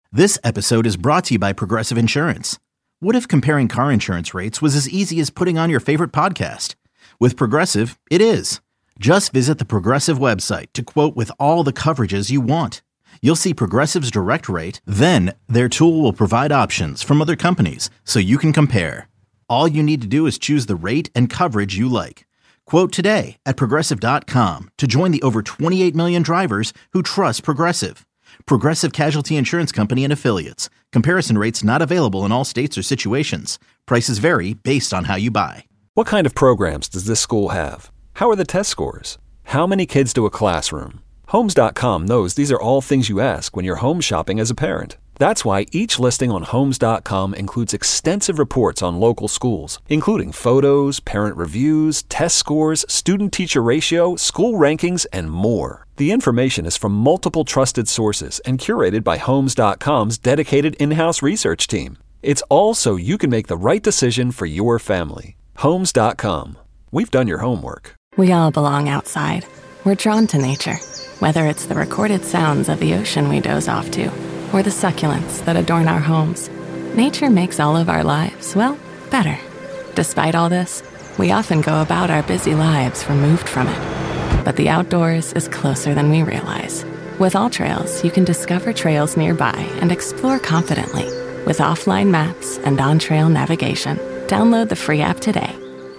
This episode is brought to you by Progressive Insurance. What if comparing car insurance rates was as easy as putting on your favorite podcast? With Progressive, it is. Just visit the Progressive website to quote with all the coverages you want. You'll see Progressive's direct rate, then their tool will provide options from other companies so you can compare. All you need to do is choose the rate and coverage you like. Quote today at Progressive.com to join the over 28 million drivers who trust Progressive. Progressive Casualty Insurance Company and Affiliates. Comparison rates not available in all states or situations. Prices vary based on how you buy. What kind of programs does this school have? How are the test scores? How many kids do a classroom? Homes.com knows these are all things you ask when you're home shopping as a parent. That's why each listing on Homes.com includes extensive reports on local schools, including photos, parent reviews, test scores, student-teacher ratio, school rankings, and more. The information is from multiple trusted sources and curated by Homes.com's dedicated in-house research team. It's all so you can make the right decision for your family. Homes.com. We've done your homework. We all belong outside. We're drawn to nature, whether it's the recorded sounds of the ocean we doze off to, or the succulents that adorn our homes. Nature makes all of our lives, well, better. Despite all this, we often go about our busy lives removed from it. But the outdoors is closer than we realize. With AllTrails, you can discover trails nearby and explore confidently. With offline maps and on-trail navigation, download the free app today.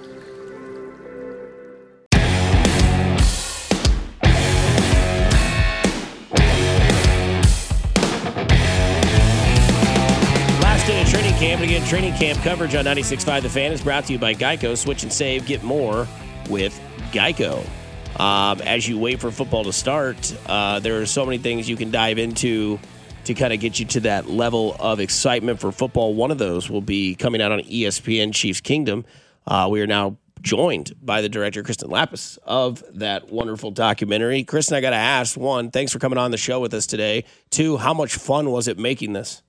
Camp. Again, training camp coverage on 96.5 The Fan is brought to you by Geico. Switch and save. Get more with Geico. As you wait for football to start, there are so many things you can dive into to kind of get you to that level of excitement for football. One of those will be coming out on ESPN Chiefs Kingdom. We are now joined by the director, Kristen Lapis, of that wonderful documentary. Kristen, I got to ask, one, thanks for coming on the show with us today. Two, how much fun was it making this?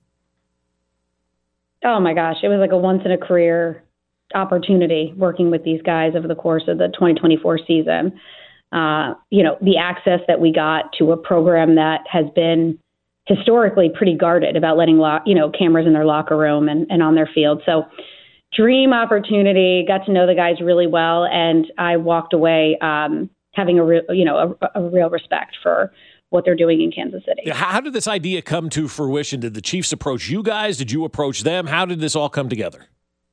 Oh my gosh, it was like a once-in-a-career opportunity working with these guys over the course of the 2024 season. The access that we got to a program that has been historically pretty guarded about letting cameras in their locker room and on their field. So dream opportunity, got to know the guys really well, and I walked away having a real respect for what they're doing in Kansas City. How did this idea come to fruition? Did the Chiefs approach you guys? Did you approach them? How did this all come together?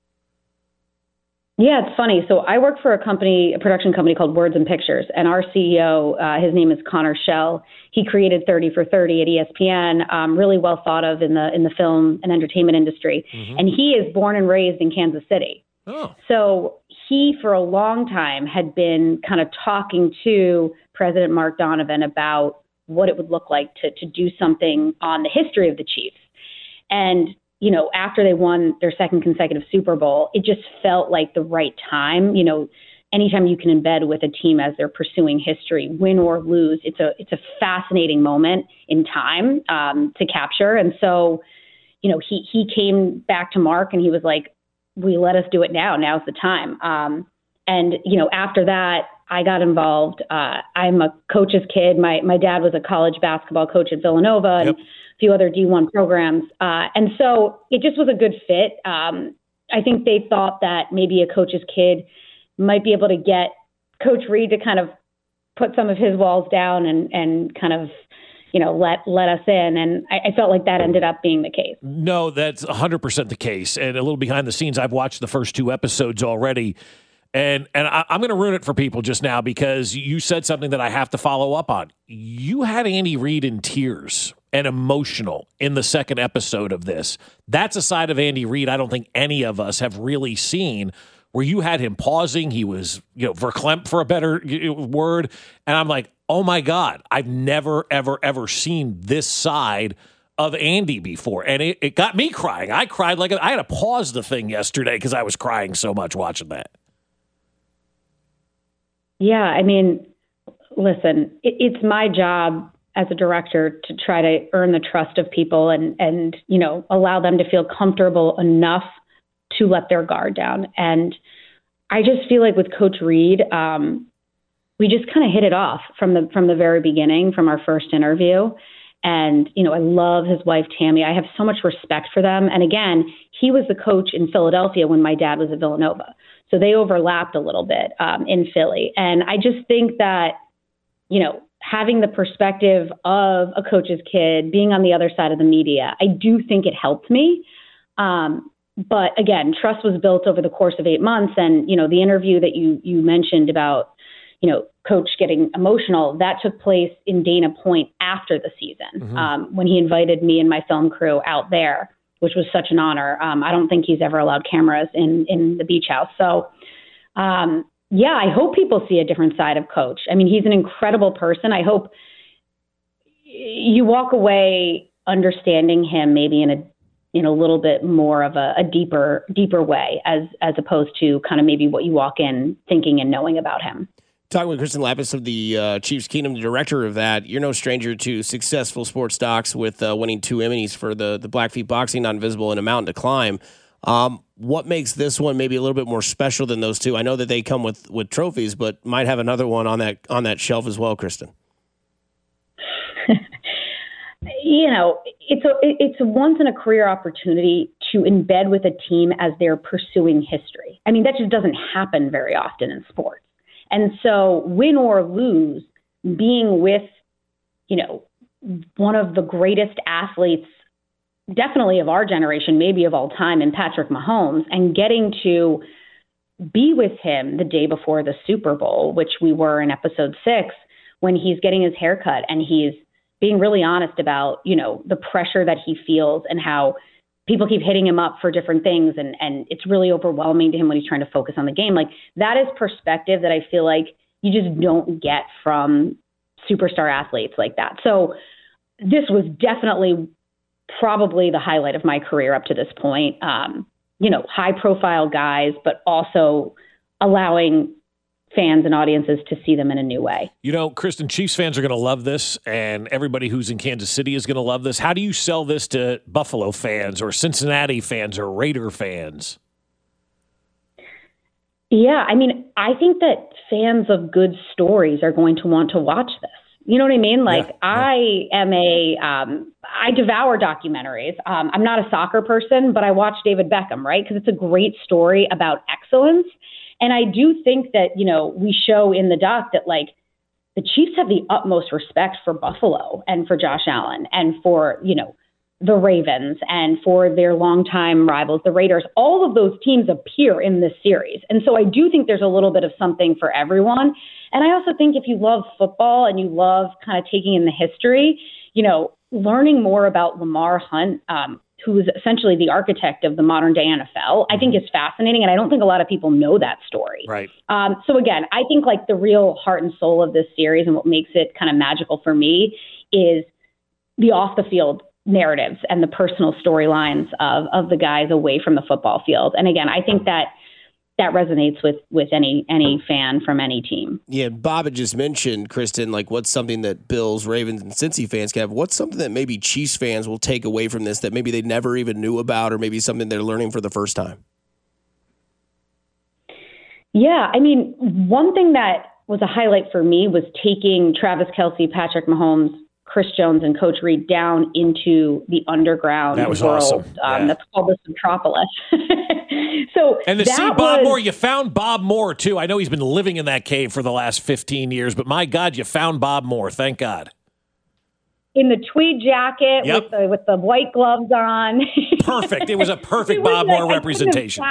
Yeah, it's funny. So I work for a production company called Words and Pictures, and our CEO, his name is Connor Schell. He created 30 for 30 at ESPN, really well thought of in the film and entertainment industry. Mm-hmm. And he is born and raised in Kansas City. Oh. So he, for a long time, had been kind of talking to President Mark Donovan about what it would look like to do something on the history of the Chiefs. And, after they won their second consecutive Super Bowl, it just felt like the right time. Anytime you can embed with a team as they're pursuing history, win or lose, it's a fascinating moment in time to capture. And so, he came back to Mark and he was like, let us do it now. Now's the time. After that, I got involved. I'm a coach's kid. My dad was a college basketball coach at Villanova and a few other D1 programs. And so it just was a good fit. I think they thought that maybe a coach's kid might be able to get Coach Reid to kind of put some of his walls down and kind of, let us in. And I felt like that ended up being the case. No, that's 100% the case. And a little behind the scenes, I've watched the first two episodes already. And I'm going to ruin it for people just now because you said something that I have to follow up on. You had Andy Reid in tears and emotional in the second episode of this. That's a side of Andy Reid I don't think any of us have really seen, where you had him pausing. He was, verklempt for a better word. And I'm like, oh my God, I've never, ever, ever seen this side of Andy before. And it got me crying. I cried I had to pause the thing yesterday because I was crying so much watching that. Yeah, I mean, listen, it's my job as a director to try to earn the trust of people and allow them to feel comfortable enough to let their guard down. And I just feel like with Coach Reid, we just kind of hit it off from the very beginning, from our first interview. And, I love his wife, Tammy. I have so much respect for them. And again, he was the coach in Philadelphia when my dad was at Villanova. So they overlapped a little bit in Philly. And I just think that, having the perspective of a coach's kid, being on the other side of the media, I do think it helped me. But again, trust was built over the course of 8 months. And, the interview that you mentioned about, coach getting emotional, that took place in Dana Point after the season, when he invited me and my film crew out there, which was such an honor. I don't think he's ever allowed cameras in the beach house. So, I hope people see a different side of Coach. I mean, he's an incredible person. I hope you walk away understanding him maybe in a little bit more of a deeper way as opposed to kind of maybe what you walk in thinking and knowing about him. Talking with Kristen Lapis of the Chiefs Kingdom, the director of that. You're no stranger to successful sports docs with winning 2 Emmys for the Blackfeet Boxing, Not Invisible, and A Mountain to Climb. What makes this one maybe a little bit more special than those two? I know that they come with trophies, but might have another one on that shelf as well, Kristen. It's a once in a career opportunity to embed with a team as they're pursuing history. I mean, that just doesn't happen very often in sports. And so win or lose, being with, one of the greatest athletes, definitely of our generation, maybe of all time, in Patrick Mahomes, and getting to be with him the day before the Super Bowl, which we were in episode 6, when he's getting his hair cut and he's being really honest about, the pressure that he feels and how people keep hitting him up for different things. And it's really overwhelming to him when he's trying to focus on the game. Like, that is perspective that I feel like you just don't get from superstar athletes like that. So this was definitely probably the highlight of my career up to this point. High profile guys, but also allowing fans and audiences to see them in a new way. Kristen, Chiefs fans are going to love this, and everybody who's in Kansas City is going to love this. How do you sell this to Buffalo fans or Cincinnati fans or Raider fans? Yeah, I mean, I think that fans of good stories are going to want to watch this. You know what I mean? Like, yeah. I devour documentaries. I'm not a soccer person, but I watch David Beckham, right? Because it's a great story about excellence. And I do think that, we show in the doc that, like, the Chiefs have the utmost respect for Buffalo and for Josh Allen and for, the Ravens and for their longtime rivals, the Raiders. All of those teams appear in this series. And so I do think there's a little bit of something for everyone. And I also think if you love football and you love kind of taking in the history, learning more about Lamar Hunt, who is essentially the architect of the modern day NFL, I think is fascinating. And I don't think a lot of people know that story. Right. So again, I think like the real heart and soul of this series and what makes it kind of magical for me is the off the field narratives and the personal storylines of the guys away from the football field. And again, I think that resonates with any fan from any team. Yeah, Bob had just mentioned, Kristen, like, what's something that Bills, Ravens, and Cincy fans can have? What's something that maybe Chiefs fans will take away from this that maybe they never even knew about, or maybe something they're learning for the first time? Yeah, I mean, one thing that was a highlight for me was taking Travis Kelce, Patrick Mahomes, Chris Jones, and Coach Reid down into the underground that was world. Awesome. Yeah. That's called the Metropolis. And to see Bob Moore, you found Bob Moore, too. I know he's been living in that cave for the last 15 years, but my God, you found Bob Moore. Thank God. In the tweed jacket with the white gloves on. Perfect. It was a perfect Bob Moore representation.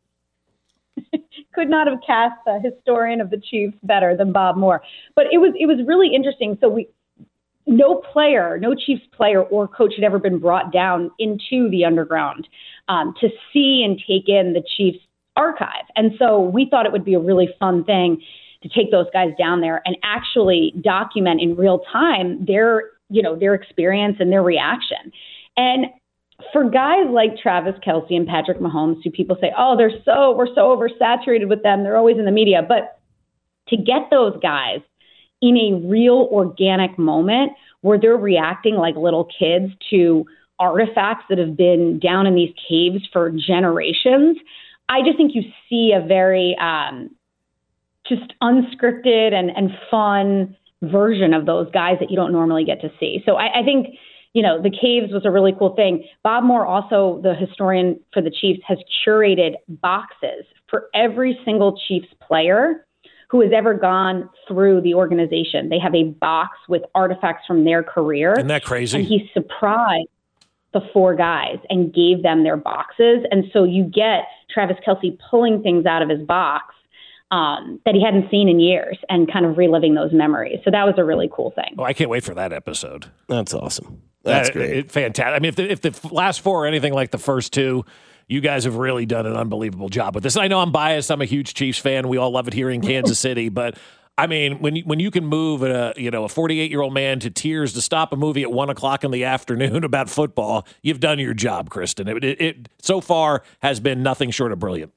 Could not have cast the historian of the Chiefs better than Bob Moore. But it was really interesting. So no Chiefs player or coach had ever been brought down into the underground to see and take in the Chiefs archive. And so we thought it would be a really fun thing to take those guys down there and actually document in real time their experience and their reaction. And for guys like Travis Kelce and Patrick Mahomes, who people say, oh, we're so oversaturated with them, they're always in the media. But to get those guys in a real organic moment where they're reacting like little kids to artifacts that have been down in these caves for generations, I just think you see a very just unscripted and fun version of those guys that you don't normally get to see. So I think the caves was a really cool thing. Bob Moore, also the historian for the Chiefs, has curated boxes for every single Chiefs player who has ever gone through the organization. They have a box with artifacts from their career. Isn't that crazy? And he surprised the 4 guys and gave them their boxes. And so you get Travis Kelce pulling things out of his box that he hadn't seen in years and kind of reliving those memories. So that was a really cool thing. Oh, I can't wait for that episode. That's awesome. That's great. Fantastic. I mean, if the last 4 are anything like the first 2, you guys have really done an unbelievable job with this. I know I'm biased. I'm a huge Chiefs fan. We all love it here in Kansas City. But, I mean, when you can move a 48-year-old man to tears to stop a movie at 1 o'clock in the afternoon about football, you've done your job, Kristen. It so far has been nothing short of brilliant.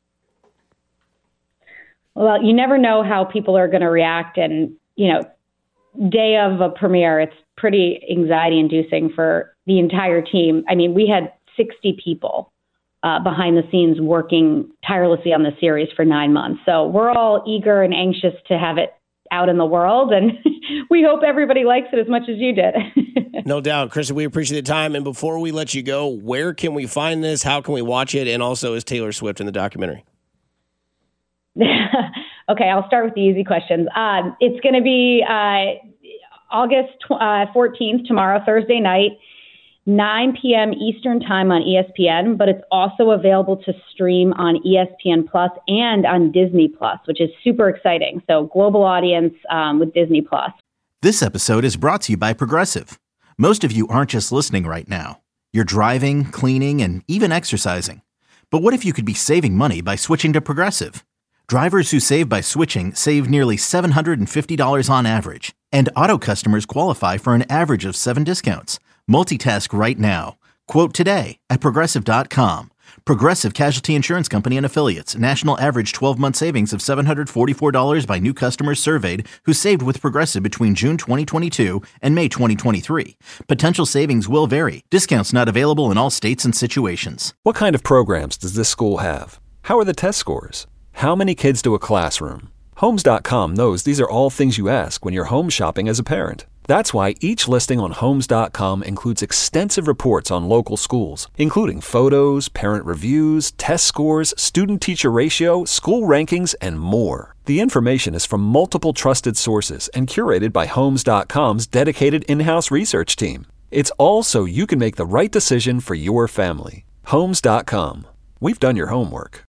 Well, you never know how people are going to react. And, day of a premiere, it's pretty anxiety-inducing for the entire team. I mean, we had 60 people behind the scenes working tirelessly on the series for 9 months. So we're all eager and anxious to have it out in the world, and we hope everybody likes it as much as you did. No doubt. Kristen, we appreciate the time. And before we let you go, where can we find this? How can we watch it? And also, is Taylor Swift in the documentary? Okay, I'll start with the easy questions. It's going to be August 14th, tomorrow, Thursday night, 9 p.m. Eastern time on ESPN, but it's also available to stream on ESPN Plus and on Disney Plus, which is super exciting. So global audience with Disney Plus. This episode is brought to you by Progressive. Most of you aren't just listening right now. You're driving, cleaning, and even exercising. But what if you could be saving money by switching to Progressive? Drivers who save by switching save nearly $750 on average, and auto customers qualify for an average of 7 discounts. Multitask right now. Quote today at Progressive.com. Progressive Casualty Insurance Company and Affiliates. National average 12-month savings of $744 by new customers surveyed who saved with Progressive between June 2022 and May 2023. Potential savings will vary. Discounts not available in all states and situations. What kind of programs does this school have? How are the test scores? How many kids do a classroom? Homes.com knows these are all things you ask when you're home shopping as a parent. That's why each listing on Homes.com includes extensive reports on local schools, including photos, parent reviews, test scores, student-teacher ratio, school rankings, and more. The information is from multiple trusted sources and curated by Homes.com's dedicated in-house research team. It's all so you can make the right decision for your family. Homes.com. We've done your homework.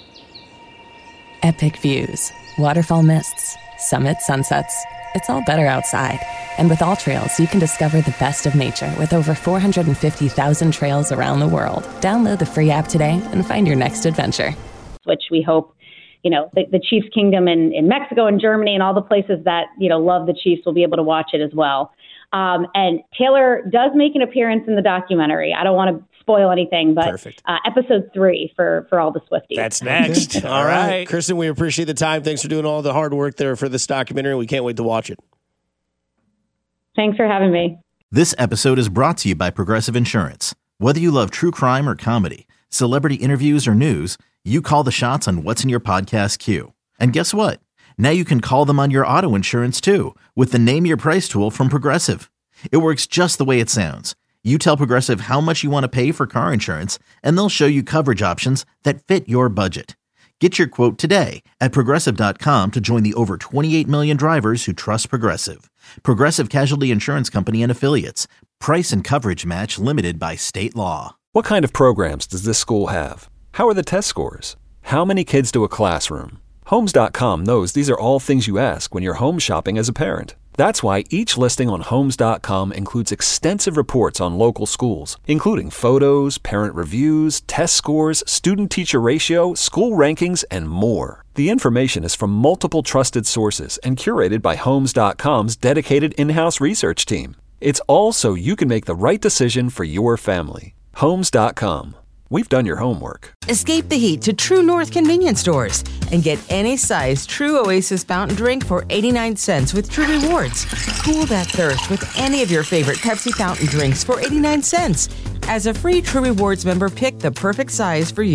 Epic views, waterfall mists, summit sunsets. It's all better outside. And with AllTrails, you can discover the best of nature with over 450,000 trails around the world. Download the free app today and find your next adventure. Which we hope, the Chiefs Kingdom in Mexico and Germany and all the places that, love the Chiefs will be able to watch it as well. And Taylor does make an appearance in the documentary. I don't want to spoil anything, but episode 3 for all the Swifties. That's next. All right. Kristen, we appreciate the time. Thanks for doing all the hard work there for this documentary. We can't wait to watch it. Thanks for having me. This episode is brought to you by Progressive Insurance. Whether you love true crime or comedy, celebrity interviews or news, you call the shots on what's in your podcast queue. And guess what? Now you can call them on your auto insurance too with the Name Your Price tool from Progressive. It works just the way it sounds. You tell Progressive how much you want to pay for car insurance, and they'll show you coverage options that fit your budget. Get your quote today at Progressive.com to join the over 28 million drivers who trust Progressive. Progressive Casualty Insurance Company and Affiliates. Price and coverage match limited by state law. What kind of programs does this school have? How are the test scores? How many kids do a classroom? Homes.com knows these are all things you ask when you're home shopping as a parent. That's why each listing on Homes.com includes extensive reports on local schools, including photos, parent reviews, test scores, student-teacher ratio, school rankings, and more. The information is from multiple trusted sources and curated by Homes.com's dedicated in-house research team. It's all so you can make the right decision for your family. Homes.com. We've done your homework. Escape the heat to True North convenience stores and get any size True Oasis fountain drink for 89 cents with True Rewards. Cool that thirst with any of your favorite Pepsi fountain drinks for 89 cents. As a free True Rewards member, pick the perfect size for you.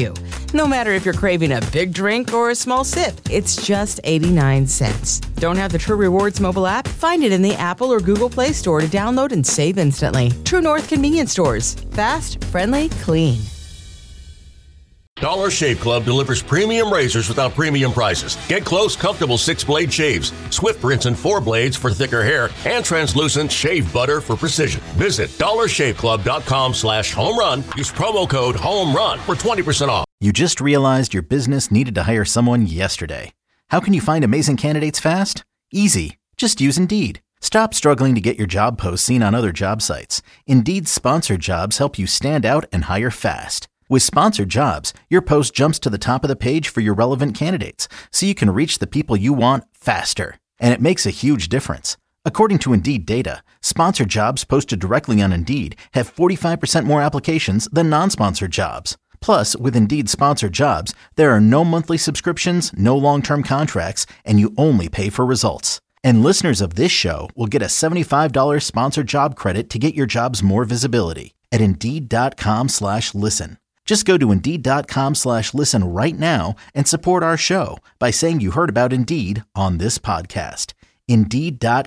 No matter if you're craving a big drink or a small sip, it's just 89 cents. Don't have the True Rewards mobile app? Find it in the Apple or Google Play Store to download and save instantly. True North Convenience Stores. Fast, friendly, clean. Dollar Shave Club delivers premium razors without premium prices. Get close, comfortable 6-blade shaves, swift rinse and 4 blades for thicker hair, and translucent shave butter for precision. Visit dollarshaveclub.com/home run. Use promo code HOMERUN for 20% off. You just realized your business needed to hire someone yesterday. How can you find amazing candidates fast? Easy. Just use Indeed. Stop struggling to get your job posts seen on other job sites. Indeed's sponsored jobs help you stand out and hire fast. With sponsored jobs, your post jumps to the top of the page for your relevant candidates, so you can reach the people you want faster. And it makes a huge difference. According to Indeed data, sponsored jobs posted directly on Indeed have 45% more applications than non-sponsored jobs. Plus, with Indeed sponsored jobs, there are no monthly subscriptions, no long-term contracts, and you only pay for results. And listeners of this show will get a $75 sponsored job credit to get your jobs more visibility at Indeed.com/listen. Just go to Indeed.com/listen right now and support our show by saying you heard about Indeed on this podcast.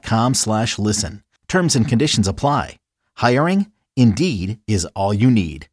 Indeed.com/listen. Terms and conditions apply. Hiring? Indeed is all you need.